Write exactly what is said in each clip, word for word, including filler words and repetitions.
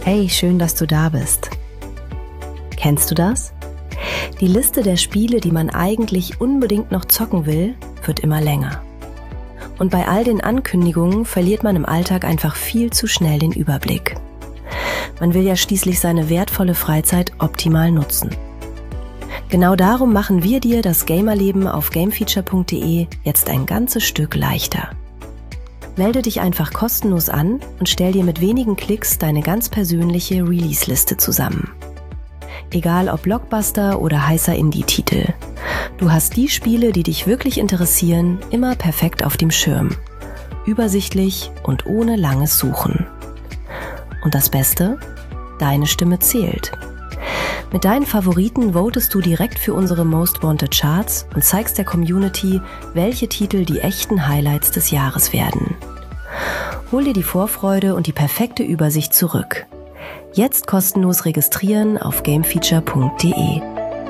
Hey, schön, dass du da bist. Kennst du das? Die Liste der Spiele, die man eigentlich unbedingt noch zocken will, wird immer länger. Und bei all den Ankündigungen verliert man im Alltag einfach viel zu schnell den Überblick. Man will ja schließlich seine wertvolle Freizeit optimal nutzen. Genau darum machen wir dir das Gamerleben auf gamefeature punkt de jetzt ein ganzes Stück leichter. Melde dich einfach kostenlos an und stell dir mit wenigen Klicks deine ganz persönliche Release-Liste zusammen. Egal ob Blockbuster oder heißer Indie-Titel. Du hast die Spiele, die dich wirklich interessieren, immer perfekt auf dem Schirm. Übersichtlich und ohne langes Suchen. Und das Beste? Deine Stimme zählt. Mit deinen Favoriten votest du direkt für unsere Most Wanted Charts und zeigst der Community, welche Titel die echten Highlights des Jahres werden. Hol dir die Vorfreude und die perfekte Übersicht zurück. Jetzt kostenlos registrieren auf gamefeature punkt de.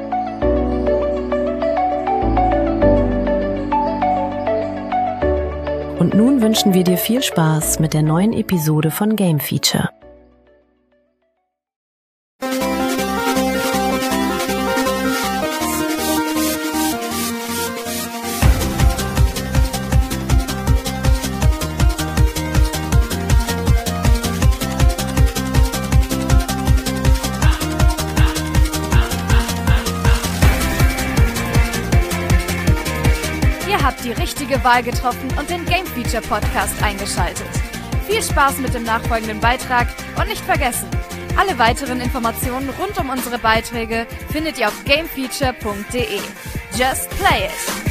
Und nun wünschen wir dir viel Spaß mit der neuen Episode von Game Feature. Die richtige Wahl getroffen und den Game Feature Podcast eingeschaltet. Viel Spaß mit dem nachfolgenden Beitrag und nicht vergessen, alle weiteren Informationen rund um unsere Beiträge findet ihr auf gamefeature punkt de. Just play it!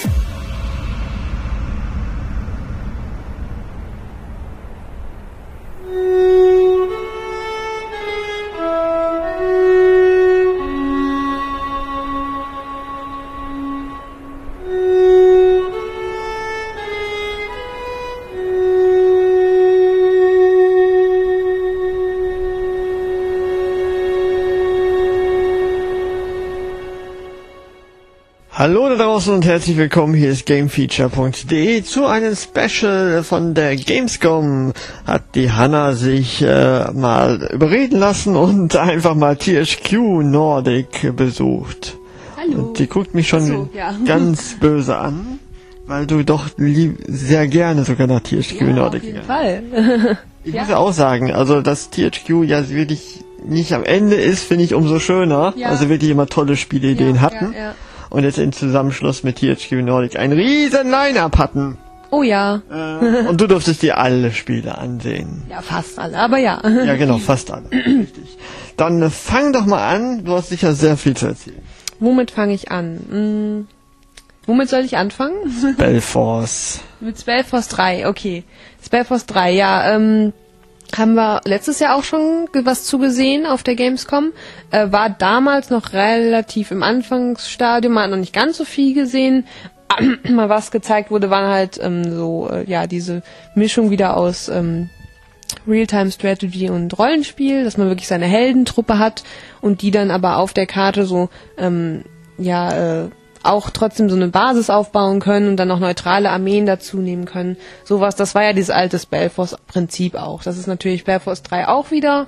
Hallo da draußen und herzlich willkommen, hier ist gamefeature punkt de. Zu einem Special von der Gamescom hat die Hanna sich äh, mal überreden lassen und einfach mal T H Q Nordic besucht. Hallo. Und die guckt mich schon so, ja. ganz böse an, weil du doch lieb, sehr gerne sogar nach T H Q ja, Nordic auf jeden gegangen. Fall. Ich ja. muss ja auch sagen, also dass T H Q ja wirklich nicht am Ende ist, finde ich umso schöner. Ja. Also wirklich immer tolle Spieleideen ja, hatten. Ja, ja. Und jetzt im Zusammenschluss mit T H Q Nordic ein riesen Line-Up hatten. Oh ja. Äh, und du durftest dir alle Spiele ansehen. Ja, fast alle, aber ja. Ja, genau, fast alle. Richtig. Dann äh, fang doch mal an, du hast sicher sehr viel zu erzählen. Womit fange ich an? Hm, womit soll ich anfangen? Spellforce. Mit Spellforce drei, okay. Spellforce drei, ja, ähm... haben wir letztes Jahr auch schon was zugesehen auf der Gamescom. Äh, war damals noch relativ im Anfangsstadium, man hat noch nicht ganz so viel gesehen. Mal was gezeigt wurde, waren halt ähm, so, äh, ja, diese Mischung wieder aus ähm, Real-Time-Strategy und Rollenspiel, dass man wirklich seine Heldentruppe hat und die dann aber auf der Karte so, ähm, ja, äh, auch trotzdem so eine Basis aufbauen können und dann noch neutrale Armeen dazu nehmen können. Sowas, das war ja dieses alte Spellforce-Prinzip auch. Das ist natürlich Spellforce drei auch wieder.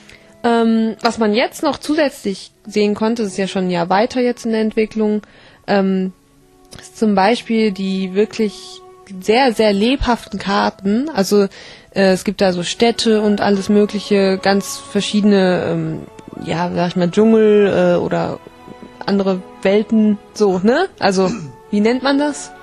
Ähm, was man jetzt noch zusätzlich sehen konnte, das ist ja schon ein Jahr weiter jetzt in der Entwicklung, ähm, ist zum Beispiel die wirklich sehr, sehr lebhaften Karten. Also äh, es gibt da so Städte und alles mögliche, ganz verschiedene, ähm, ja, sag ich mal, Dschungel äh, oder andere Welten, so, ne? Also, wie nennt man das?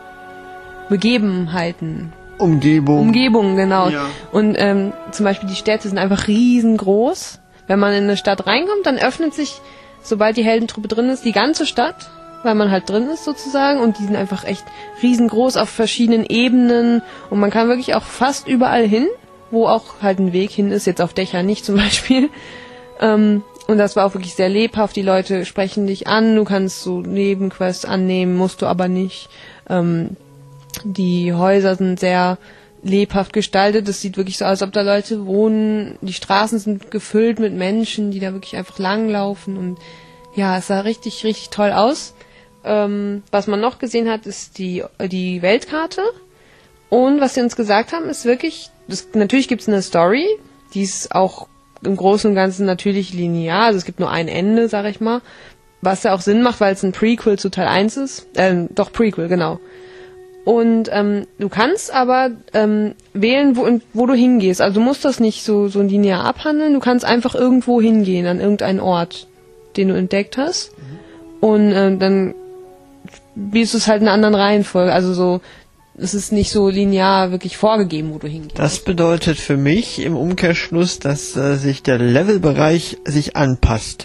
Begebenheiten. Umgebung. Umgebung, genau. Ja. Und ähm, zum Beispiel die Städte sind einfach riesengroß. Wenn man in eine Stadt reinkommt, dann öffnet sich, sobald die Heldentruppe drin ist, die ganze Stadt, weil man halt drin ist sozusagen. Und die sind einfach echt riesengroß auf verschiedenen Ebenen. Und man kann wirklich auch fast überall hin, wo auch halt ein Weg hin ist, jetzt auf Dächer nicht zum Beispiel. Ähm, Und das war auch wirklich sehr lebhaft. Die Leute sprechen dich an. Du kannst so Nebenquests annehmen, musst du aber nicht. Ähm, die Häuser sind sehr lebhaft gestaltet. Es sieht wirklich so aus, als ob da Leute wohnen. Die Straßen sind gefüllt mit Menschen, die da wirklich einfach langlaufen. Und ja, es sah richtig, richtig toll aus. Ähm, was man noch gesehen hat, ist die, die Weltkarte. Und was sie uns gesagt haben, ist wirklich, das, natürlich gibt es eine Story. Die ist auch im Großen und Ganzen natürlich linear, also es gibt nur ein Ende, sag ich mal, was ja auch Sinn macht, weil es ein Prequel zu Teil eins ist, äh, doch Prequel, genau. Und ähm, du kannst aber ähm, wählen, wo, wo du hingehst, also du musst das nicht so, so linear abhandeln, du kannst einfach irgendwo hingehen, an irgendeinen Ort, den du entdeckt hast, mhm. und äh, dann spielst du es halt in einer anderen Reihenfolge, also so, es ist nicht so linear wirklich vorgegeben, wo du hingehst. Das bedeutet für mich im Umkehrschluss, dass äh, sich der Levelbereich sich anpasst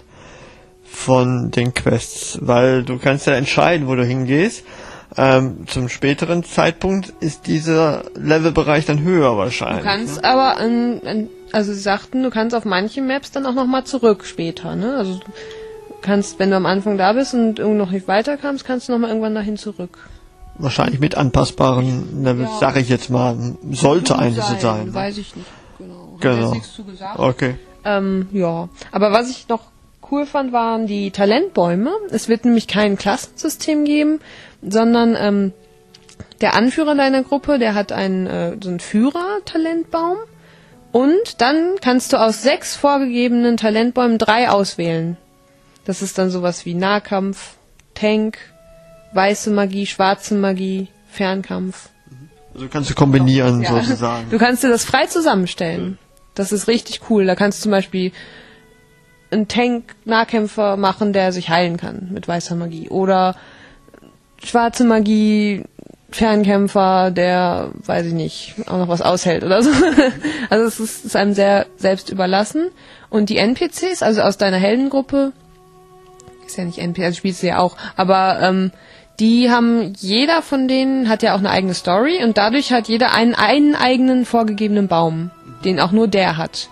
von den Quests, weil du kannst ja entscheiden, wo du hingehst. Ähm, zum späteren Zeitpunkt ist dieser Levelbereich dann höher wahrscheinlich. Du kannst ne? aber, an, an, also sie sagten, du kannst auf manche Maps dann auch nochmal zurück später, ne? Also du kannst, wenn du am Anfang da bist und irgendwo noch nicht weiterkamst, kannst du nochmal irgendwann dahin zurück. Wahrscheinlich mit anpassbaren Levels, ja. Sag ich jetzt mal, sollte eigentlich so sein. Ne? Weiß ich nicht, genau. Genau. Hat nichts zu gesagt. Okay. Ähm, ja, aber was ich noch cool fand, waren die Talentbäume. Es wird nämlich kein Klassensystem geben, sondern ähm, der Anführer deiner Gruppe, der hat einen äh, so einen Führer-Talentbaum, und dann kannst du aus sechs vorgegebenen Talentbäumen drei auswählen. Das ist dann sowas wie Nahkampf, Tank, weiße Magie, schwarze Magie, Fernkampf. Also kannst du kombinieren, ja. sozusagen. Du kannst dir das frei zusammenstellen. Das ist richtig cool. Da kannst du zum Beispiel einen Tank-Nahkämpfer machen, der sich heilen kann mit weißer Magie. Oder schwarze Magie, Fernkämpfer, der, weiß ich nicht, auch noch was aushält oder so. Also es ist, ist einem sehr selbst überlassen. Und die N P Cs, also aus deiner Heldengruppe, ist ja nicht N P C, also spielst du ja auch, aber ähm, die haben, jeder von denen hat ja auch eine eigene Story, und dadurch hat jeder einen, einen eigenen vorgegebenen Baum, den auch nur der hat.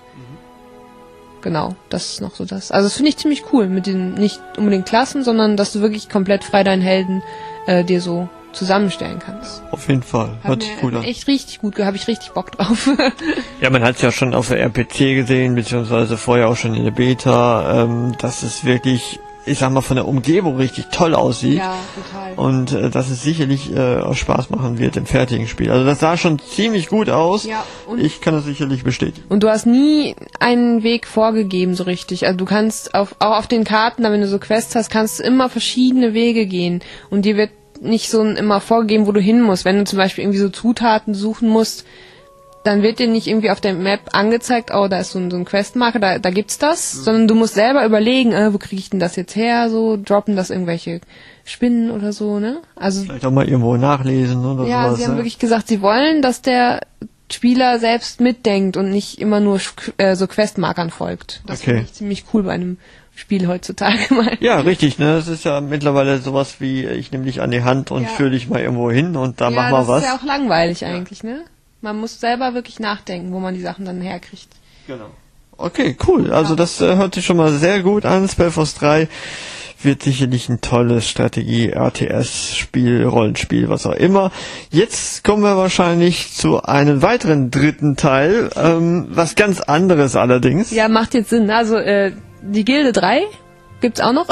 Mhm. Genau, das ist noch so das. Also das finde ich ziemlich cool, mit den nicht unbedingt Klassen, sondern dass du wirklich komplett frei deinen Helden äh, dir so zusammenstellen kannst. Auf jeden Fall, hört sich gut an. Echt richtig gut, habe ich richtig Bock drauf. Ja, man hat es ja schon auf der R P C gesehen, beziehungsweise vorher auch schon in der Beta, ähm, dass es wirklich, ich sag mal, von der Umgebung richtig toll aussieht. Ja, total. Und äh, dass es sicherlich äh, auch Spaß machen wird im fertigen Spiel. Also das sah schon ziemlich gut aus. Ja, und ich kann das sicherlich bestätigen. Und du hast nie einen Weg vorgegeben so richtig. Also du kannst auf, auch auf den Karten, wenn du so Quests hast, kannst du immer verschiedene Wege gehen. Und dir wird nicht so immer vorgegeben, wo du hin musst. Wenn du zum Beispiel irgendwie so Zutaten suchen musst, dann wird dir nicht irgendwie auf der Map angezeigt, oh, da ist so ein, so ein Questmarker, da, da gibt's das, mhm. sondern du musst selber überlegen, äh, wo kriege ich denn das jetzt her, so, droppen das irgendwelche Spinnen oder so, ne? Also vielleicht auch mal irgendwo nachlesen oder ja, sowas. Sie haben ja. wirklich gesagt, sie wollen, dass der Spieler selbst mitdenkt und nicht immer nur äh, so Questmarkern folgt. Das okay. finde ich ziemlich cool bei einem Spiel heutzutage mal. Ja, richtig, ne? Das ist ja mittlerweile sowas wie, ich nehme dich an die Hand und ja. führe dich mal irgendwo hin und da ja, mach mal was. Das ist ja auch langweilig eigentlich, ne? Man muss selber wirklich nachdenken, wo man die Sachen dann herkriegt. Genau. Okay, cool. Also das äh, hört sich schon mal sehr gut an. Spellforce drei wird sicherlich ein tolles Strategie-R T S-Spiel, Rollenspiel, was auch immer. Jetzt kommen wir wahrscheinlich zu einem weiteren dritten Teil, ähm, was ganz anderes allerdings. Ja, macht jetzt Sinn. Also äh, die Gilde drei gibt's auch noch.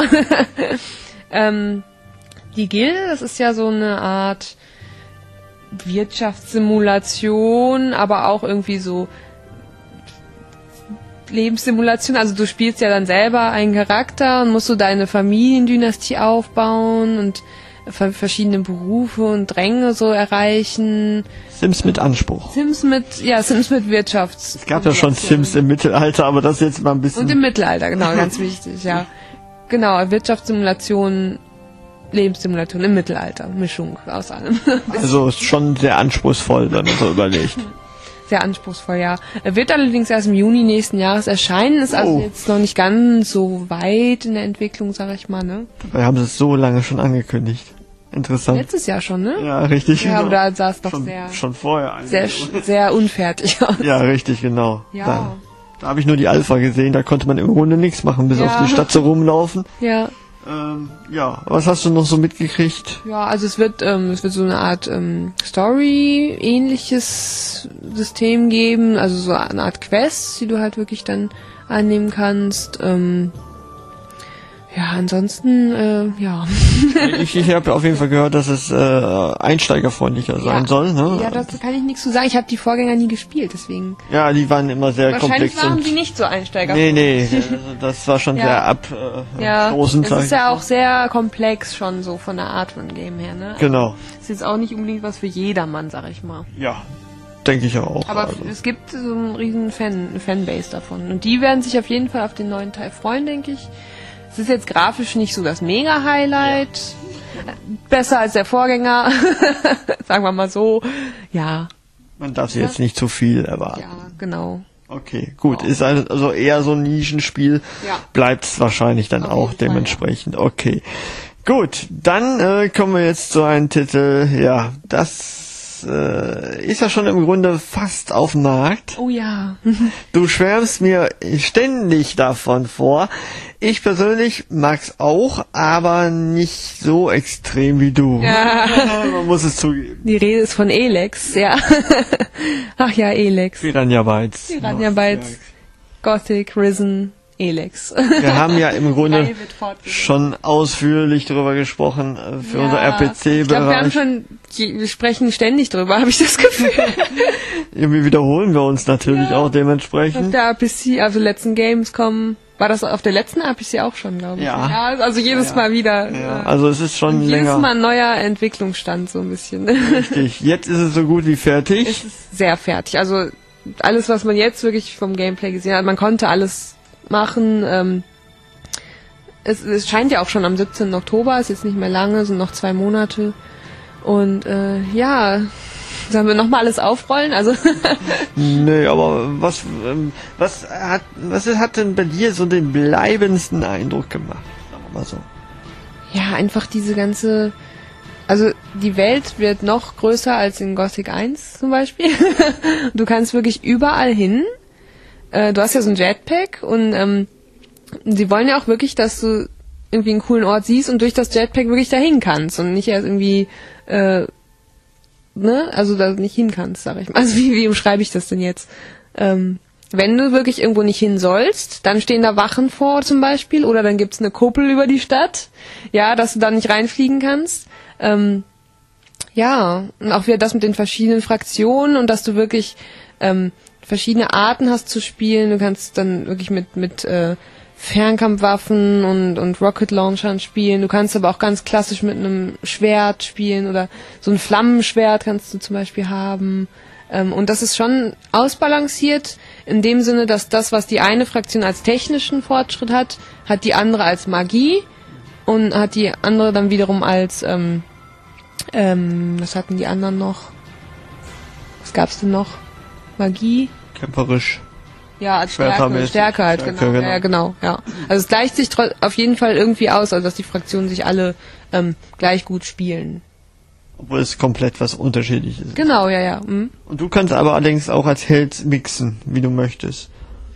ähm, die Gilde, das ist ja so eine Art Wirtschaftssimulation, aber auch irgendwie so Lebenssimulation. Also du spielst ja dann selber einen Charakter und musst so deine Familiendynastie aufbauen und verschiedene Berufe und Ränge so erreichen. Sims mit Anspruch. Sims mit, ja, Sims mit Wirtschafts. Es gab ja schon Sims im Mittelalter, aber das jetzt mal ein bisschen... Und im Mittelalter, genau, ganz wichtig, ja. Genau, Wirtschaftssimulation, Lebenssimulation im Mittelalter, Mischung aus allem. Also schon sehr anspruchsvoll, wenn man so überlegt. Sehr anspruchsvoll, ja. Er wird allerdings erst im Juni nächsten Jahres erscheinen, ist also oh. jetzt noch nicht ganz so weit in der Entwicklung, sag ich mal, ne? Wir haben es so lange schon angekündigt. Interessant. Letztes Jahr schon, ne? Ja, richtig. Ja, genau. aber da sah es doch schon, sehr... Schon vorher eigentlich. Sehr, sehr unfertig aus. Ja, richtig, genau. Ja. Da, da habe ich nur die Alpha gesehen, da konnte man im Grunde nichts machen, bis ja. auf die Stadt so rumlaufen. Ja. Ähm, ja, was hast du noch so mitgekriegt? Ja, also es wird, ähm, es wird so eine Art ähm, Story-ähnliches System geben, also so eine Art Quest, die du halt wirklich dann annehmen kannst. Ähm, Ja, ansonsten, äh, ja. ich ich habe auf jeden Fall gehört, dass es äh, einsteigerfreundlicher ja. sein soll. Ne? Ja, dazu kann ich nichts zu sagen. Ich habe die Vorgänger nie gespielt, deswegen. Ja, die waren immer sehr Wahrscheinlich komplex. Wahrscheinlich waren und die nicht so einsteigerfreundlich. Nee, nee, also das war schon ja. sehr abstoßend. Äh, ja, stoßend, es ist ja auch sehr komplex schon so von der Art von Game her, ne? Genau. Ist jetzt auch nicht unbedingt was für jedermann, sag ich mal. Ja, denke ich auch. Aber also. es gibt so einen riesen Fan, Fanbase davon. Und die werden sich auf jeden Fall auf den neuen Teil freuen, denke ich. Es ist jetzt grafisch nicht so das Mega-Highlight. Ja. Besser als der Vorgänger. Sagen wir mal so. Ja. Man darf sich ja. jetzt nicht zu viel erwarten. Ja, genau. Okay, gut. Ist also eher so ein Nischenspiel. Ja. Bleibt es wahrscheinlich dann auf auch jeden dementsprechend. Fall, ja. Okay. Gut, dann äh, kommen wir jetzt zu einem Titel. Ja, das äh, ist ja schon im Grunde fast auf dem Markt. Oh ja. Du schwärmst mir ständig davon vor. Ich persönlich mag's auch, aber nicht so extrem wie du. Ja. Man muss es zugeben. Die Rede ist von Elex, ja. Ach ja, Elex. Piranha Bytes. Piranha Bytes, Gothic, Risen, Elex. Wir haben ja im Grunde schon ausführlich darüber gesprochen für ja, unser R P C-Bereich. Ich glaube, wir haben schon, wir sprechen ständig drüber, habe ich das Gefühl. Irgendwie wiederholen wir uns natürlich ja. auch dementsprechend. Auf der R P C, also letzten Gamescom, war das auf der letzten R P C auch schon, glaube ich. Ja. ja. Also jedes ja, ja. Mal wieder. Ja. Also es ist schon jedes länger. Jedes Mal ein neuer Entwicklungsstand, so ein bisschen. Richtig. Jetzt ist es so gut wie fertig. Es ist sehr fertig. Also alles, was man jetzt wirklich vom Gameplay gesehen hat, man konnte alles machen. Ähm, es, es scheint ja auch schon am siebzehnten Oktober, ist jetzt nicht mehr lange, sind noch zwei Monate. Und äh, ja, sollen wir nochmal alles aufrollen? Also nee, aber was, ähm, was hat was hat denn bei dir so den bleibendsten Eindruck gemacht? Sagen wir mal so. Ja, einfach diese ganze, also die Welt wird noch größer als in Gothic eins zum Beispiel. Du kannst wirklich überall hin. Äh, du hast ja so ein Jetpack und ähm, sie wollen ja auch wirklich, dass du irgendwie einen coolen Ort siehst und durch das Jetpack wirklich dahin kannst und nicht erst irgendwie äh, ne, also da nicht hin kannst, sag ich mal. Also wie, wie umschreibe ich das denn jetzt? Ähm, wenn du wirklich irgendwo nicht hin sollst, dann stehen da Wachen vor zum Beispiel oder dann gibt's eine Kuppel über die Stadt, ja, dass du da nicht reinfliegen kannst. Ähm, ja, und auch wieder das mit den verschiedenen Fraktionen und dass du wirklich ähm, verschiedene Arten hast zu spielen. Du kannst dann wirklich mit mit äh, Fernkampfwaffen und und Rocket Launchern spielen. Du kannst aber auch ganz klassisch mit einem Schwert spielen oder so ein Flammenschwert kannst du zum Beispiel haben. Ähm, und das ist schon ausbalanciert in dem Sinne, dass das, was die eine Fraktion als technischen Fortschritt hat, hat die andere als Magie und hat die andere dann wiederum als ähm, ähm, was hatten die anderen noch? Was gab's denn noch? Magie? Kämpferisch. Ja, als Stärke, Stärke halt, Stärke, genau. genau. Ja, genau, ja. Also es gleicht sich auf jeden Fall irgendwie aus, also dass die Fraktionen sich alle ähm, gleich gut spielen. Obwohl es komplett was Unterschiedliches ist. Genau, ja, ja. Mhm. Und du kannst aber allerdings auch als Held mixen, wie du möchtest.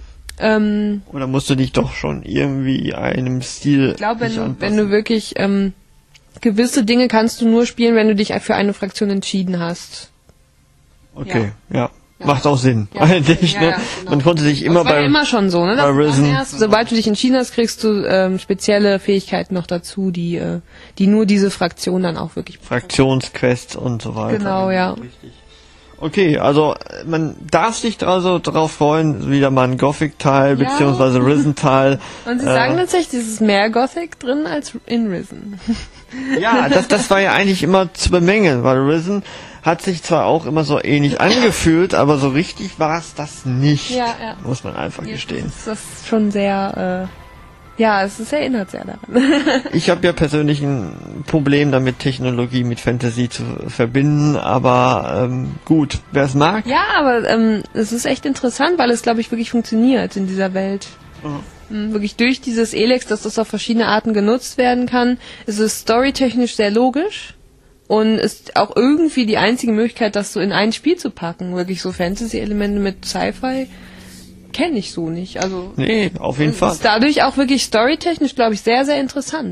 Ähm, Oder musst du dich doch schon irgendwie einem Stil Ich glaube, wenn du, wenn du wirklich ähm, gewisse Dinge kannst du nur spielen, wenn du dich für eine Fraktion entschieden hast. Okay, ja. ja. Ja. Macht auch Sinn. Ja, Eigentlich, ja, ne? ja, genau. Man konnte sich immer das war bei ja immer schon so, ne? bei Risen. Erst, sobald du dich entschieden hast, kriegst du ähm, spezielle Fähigkeiten noch dazu, die äh, die nur diese Fraktion dann auch wirklich Fraktionsquests und so weiter. Genau, ja. Richtig. Okay, also man darf sich also darauf freuen, wieder mal ein Gothic-Teil ja. beziehungsweise Risen-Teil. Und sie äh, sagen tatsächlich, es ist mehr Gothic drin als in Risen. Ja, das das war ja eigentlich immer zu bemängeln, weil Risen hat sich zwar auch immer so ähnlich angefühlt, aber so richtig war es das nicht. Ja, ja. Muss man einfach Jetzt gestehen. ist das schon sehr, äh, ja, es ist, erinnert sehr daran. Ich habe ja persönlich ein Problem damit, Technologie mit Fantasy zu verbinden, aber ähm, gut, wer es mag. Ja, aber ähm, es ist echt interessant, weil es, glaube ich, wirklich funktioniert in dieser Welt. Mhm. Wirklich durch dieses Elex, dass das auf verschiedene Arten genutzt werden kann, ist es storytechnisch sehr logisch. Und ist auch irgendwie die einzige Möglichkeit, das so in ein Spiel zu packen. Wirklich so Fantasy-Elemente mit Sci-Fi kenne ich so nicht. Also nee, auf jeden Fall. Ist dadurch auch wirklich storytechnisch, glaube ich, sehr, sehr interessant.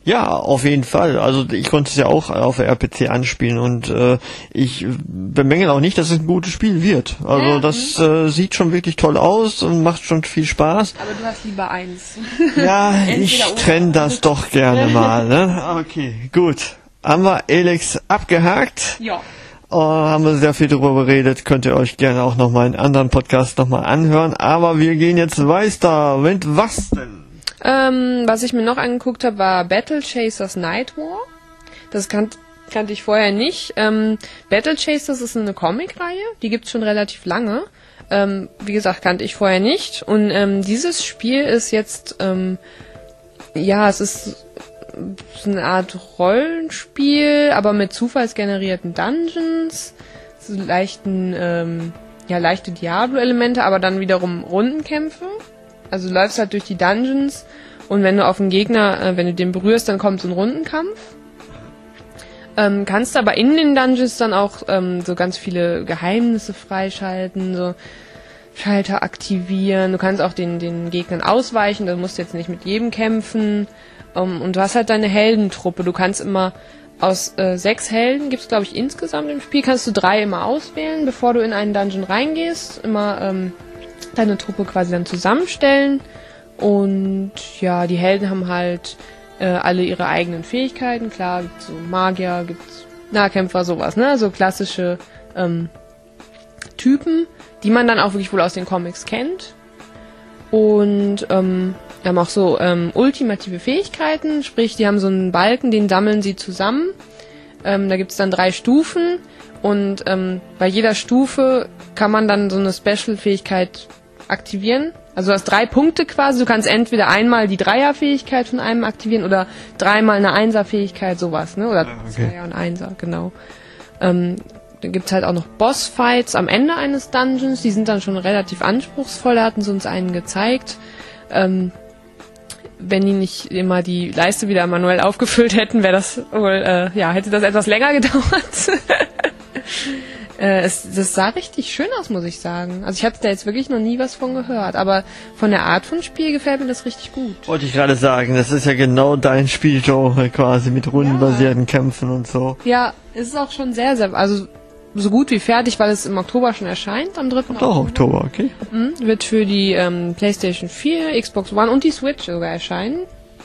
Ja, auf jeden Fall. Also ich konnte es ja auch auf der R P C anspielen und äh, ich bemängel auch nicht, dass es ein gutes Spiel wird. Also ja, das äh, sieht schon wirklich toll aus und macht schon viel Spaß. Aber du hast lieber eins. Ja, ich trenne das doch gerne mal. Ne? Okay, gut. Haben wir Elex abgehakt? Ja. Oh, haben wir sehr viel darüber geredet, könnt ihr euch gerne auch nochmal in anderen Podcasts nochmal anhören. Aber wir gehen jetzt weiter. Mit was denn? Ähm, was ich mir noch angeguckt habe, war Battle Chasers Night War. Das kan- kannte ich vorher nicht. Ähm, Battle Chasers ist eine Comicreihe, die gibt's schon relativ lange. Ähm, wie gesagt, kannte ich vorher nicht. Und ähm, dieses Spiel ist jetzt, ähm, ja, es ist eine Art Rollenspiel, aber mit zufallsgenerierten Dungeons, so leichten, ähm, ja, leichte Diablo-Elemente, aber dann wiederum Rundenkämpfe. Also du läufst halt durch die Dungeons und wenn du auf einen Gegner, äh, wenn du den berührst, dann kommt so ein Rundenkampf. Ähm, kannst aber in den Dungeons dann auch ähm, so ganz viele Geheimnisse freischalten, so Schalter aktivieren. Du kannst auch den, den Gegnern ausweichen, du musst jetzt nicht mit jedem kämpfen. Um, und du hast halt deine Heldentruppe. Du kannst immer aus äh, sechs Helden, gibt's glaube ich insgesamt im Spiel, kannst du drei immer auswählen, bevor du in einen Dungeon reingehst. Immer ähm, deine Truppe quasi dann zusammenstellen. Und ja, die Helden haben halt äh, alle ihre eigenen Fähigkeiten. Klar, gibt's so Magier, gibt's Nahkämpfer, sowas, ne? So klassische ähm, Typen, die man dann auch wirklich wohl aus den Comics kennt. Und ähm, die haben auch so ähm, ultimative Fähigkeiten, sprich, die haben so einen Balken, den sammeln sie zusammen. Ähm, da gibt's dann drei Stufen und ähm, bei jeder Stufe kann man dann so eine Special-Fähigkeit aktivieren. Also du hast drei Punkte quasi, du kannst entweder einmal die Dreier-Fähigkeit von einem aktivieren oder dreimal eine Einser-Fähigkeit, sowas, ne? Oder okay. Zweier und Einser, genau. Ähm, dann gibt's halt auch noch Bossfights am Ende eines Dungeons, die sind dann schon relativ anspruchsvoll, da hatten sie uns einen gezeigt. Ähm, wenn die nicht immer die Leiste wieder manuell aufgefüllt hätten, wäre das wohl, äh, ja, hätte das etwas länger gedauert. äh, es, das sah richtig schön aus, muss ich sagen. Also ich hatte da jetzt wirklich noch nie was von gehört, aber von der Art von Spiel gefällt mir das richtig gut. Wollte ich gerade sagen, das ist ja genau dein Spielgenre quasi, mit rundenbasierten ja. Kämpfen und so. Ja, es ist auch schon sehr, sehr, also so gut wie fertig, weil es im Oktober schon erscheint, am dritten Doch, Oktober, okay. Mhm, wird für die ähm, PlayStation vier, Xbox One und die Switch sogar erscheinen.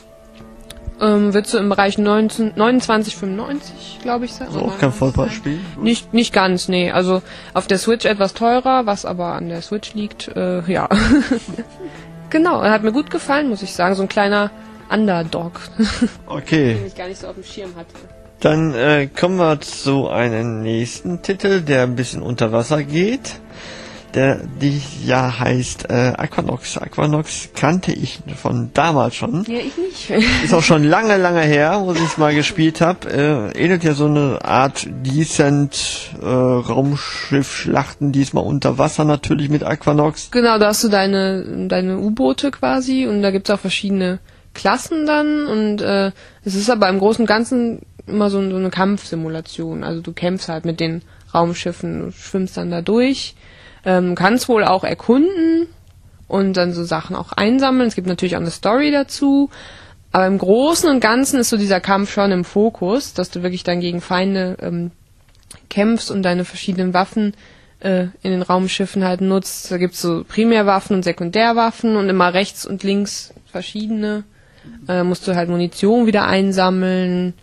Ähm, wird so im Bereich neunzehn, neunundzwanzig fünfundneunzig, glaube ich. Also auch kein Vollpreisspiel? Nicht, nicht ganz, nee. Also auf der Switch etwas teurer, was aber an der Switch liegt, äh, ja. Genau, er hat mir gut gefallen, muss ich sagen. So ein kleiner Underdog. Okay. Den ich gar nicht so auf dem Schirm hatte. Dann äh, kommen wir zu einem nächsten Titel, der ein bisschen unter Wasser geht. Der die ja heißt äh, Aquanox. Aquanox kannte ich von damals schon. Ja, ich nicht. Ist auch schon lange, lange her, wo ich es mal gespielt habe. Äh, ähnelt ja so eine Art Decent äh, Raumschiff-Schlachten, diesmal unter Wasser natürlich mit Aquanox. Genau, da hast du deine deine U-Boote quasi und da gibt's auch verschiedene Klassen dann und äh, es ist aber im Großen und Ganzen immer so, so eine Kampfsimulation. Also du kämpfst halt mit den Raumschiffen, du schwimmst dann da durch, ähm, kannst wohl auch erkunden und dann so Sachen auch einsammeln. Es gibt natürlich auch eine Story dazu, aber im Großen und Ganzen ist so dieser Kampf schon im Fokus, dass du wirklich dann gegen Feinde ähm, kämpfst und deine verschiedenen Waffen äh, in den Raumschiffen halt nutzt. Da gibt's so Primärwaffen und Sekundärwaffen und immer rechts und links verschiedene. Äh, musst du halt Munition wieder einsammeln.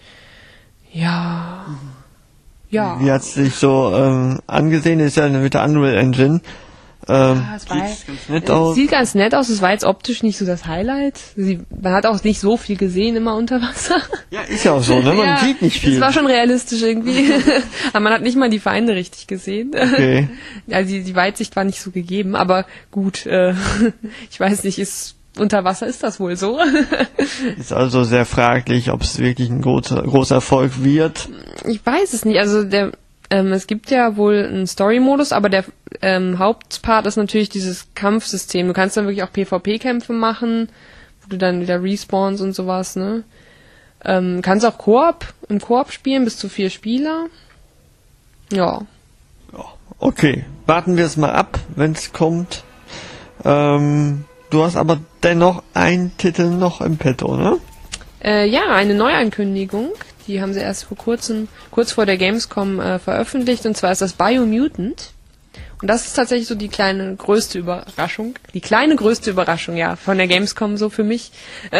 Ja. Ja. Wie hat's sich so ähm, angesehen? Ist ja mit der Unreal Engine. Ähm, ja, es war sieht ganz nett aus. Sieht ganz nett aus. Es war jetzt optisch nicht so das Highlight. Sie, man hat auch nicht so viel gesehen immer unter Wasser. Ja, ist ja auch so, ne? Man ja, sieht nicht viel. Es war schon realistisch irgendwie. Aber man hat nicht mal die Feinde richtig gesehen. Okay. Ja, die, die Weitsicht war nicht so gegeben. Aber gut, äh, ich weiß nicht, ist unter Wasser ist das wohl so. Ist also sehr fraglich, ob es wirklich ein großer, großer Erfolg wird. Ich weiß es nicht. Also der, ähm, es gibt ja wohl einen Story-Modus, aber der ähm, Hauptpart ist natürlich dieses Kampfsystem. Du kannst dann wirklich auch PvP-Kämpfe machen, wo du dann wieder respawnst und sowas, ne? Ähm, kannst auch Koop, im Koop spielen, bis zu vier Spieler. Ja. Ja, okay. Warten wir es mal ab, wenn es kommt. Ähm... Du hast aber dennoch einen Titel noch im Petto, ne? Äh, ja, eine Neuankündigung. Die haben sie erst vor kurzem, kurz vor der Gamescom äh, veröffentlicht. Und zwar ist das Biomutant. Und das ist tatsächlich so die kleine, größte Überraschung. Die kleine, größte Überraschung, ja, von der Gamescom so für mich.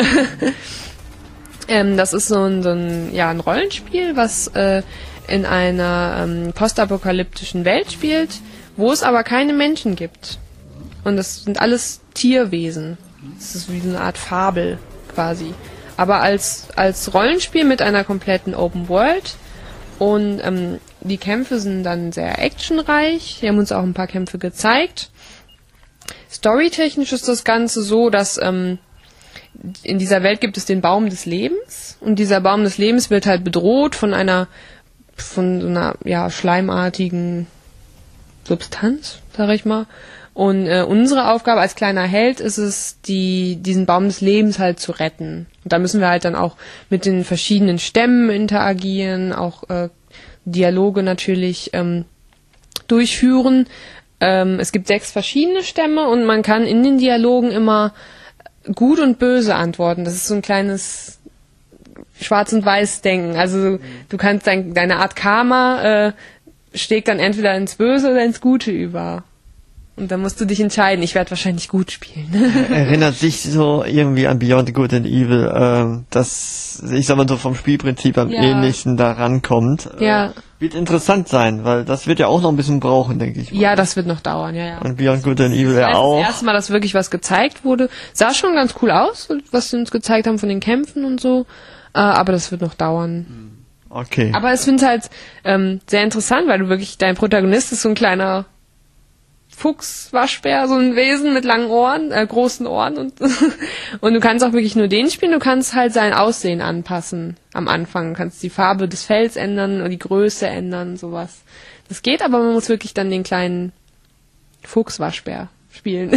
ähm, das ist so ein, so ein, ja, ein Rollenspiel, was äh, in einer ähm, postapokalyptischen Welt spielt, wo es aber keine Menschen gibt. Und das sind alles Tierwesen. Das ist wie so eine Art Fabel quasi. Aber als, als Rollenspiel mit einer kompletten Open World. Und ähm, die Kämpfe sind dann sehr actionreich. Die haben uns auch ein paar Kämpfe gezeigt. Storytechnisch ist das Ganze so, dass ähm, in dieser Welt gibt es den Baum des Lebens. Und dieser Baum des Lebens wird halt bedroht von einer von so einer ja, schleimartigen Substanz, sag ich mal. Und äh, unsere Aufgabe als kleiner Held ist es, die diesen Baum des Lebens halt zu retten. Und da müssen wir halt dann auch mit den verschiedenen Stämmen interagieren, auch äh, Dialoge natürlich ähm, durchführen. Ähm, es gibt sechs verschiedene Stämme und man kann in den Dialogen immer gut und böse antworten. Das ist so ein kleines Schwarz- und Weiß-Denken. Also du kannst dein, deine Art Karma äh, schlägt dann entweder ins Böse oder ins Gute über. Und dann musst du dich entscheiden. Ich werde wahrscheinlich gut spielen. Erinnert sich so irgendwie an Beyond Good and Evil, äh, dass, ich sag mal so vom Spielprinzip am ja. ähnlichsten da rankommt. Ja. Äh, wird interessant sein, weil das wird ja auch noch ein bisschen brauchen, denke ich mal. Ja, das wird noch dauern, ja, ja. Und Beyond Good and Evil ja auch. Das erste Mal, dass wirklich was gezeigt wurde. Sah schon ganz cool aus, was sie uns gezeigt haben von den Kämpfen und so. Äh, aber das wird noch dauern. Okay. Aber ich finde es halt ähm, sehr interessant, weil du wirklich, dein Protagonist ist so ein kleiner Fuchs, Waschbär, so ein Wesen mit langen Ohren, äh, großen Ohren und und du kannst auch wirklich nur den spielen, du kannst halt sein Aussehen anpassen am Anfang, du kannst die Farbe des Fells ändern oder die Größe ändern, sowas. Das geht, aber man muss wirklich dann den kleinen Fuchs-Waschbär spielen,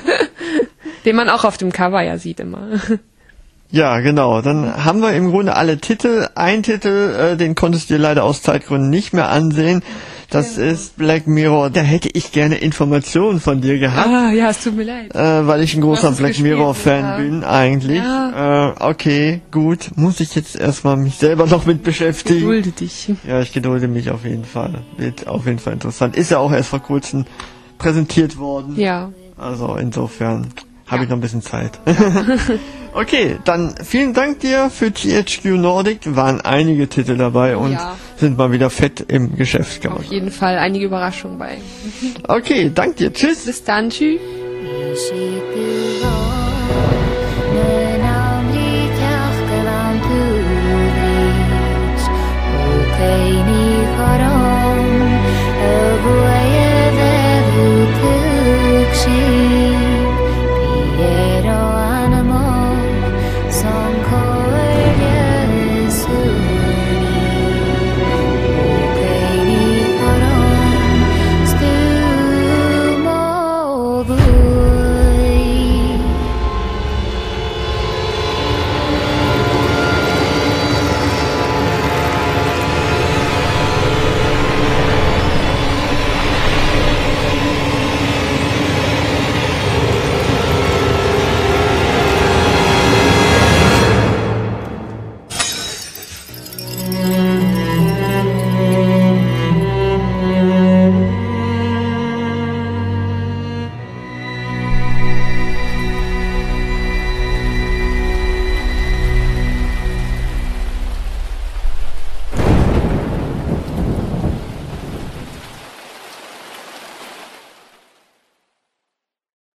den man auch auf dem Cover ja sieht immer. Ja, genau. Dann haben wir im Grunde alle Titel. Ein Titel, äh, den konntest du dir leider aus Zeitgründen nicht mehr ansehen. Das ja. ist Black Mirror. Da hätte ich gerne Informationen von dir gehabt. Ah, ja, es tut mir leid. Äh, weil ich ein großer Black Mirror-Fan ja. bin, eigentlich. Ja. Äh, okay, gut. Muss ich jetzt erstmal mich selber noch mit beschäftigen. Gedulde dich. Ja, ich gedulde mich auf jeden Fall. Wird auf jeden Fall interessant. Ist ja auch erst vor kurzem präsentiert worden. Ja. Also insofern habe ja. ich noch ein bisschen Zeit. Okay, dann vielen Dank dir für T H Q Nordic. Waren einige Titel dabei und ja. sind mal wieder fett im Geschäft geworden. Auf jeden Fall einige Überraschungen bei. Okay, dank dir. Tschüss. Bis dann. Tschüss.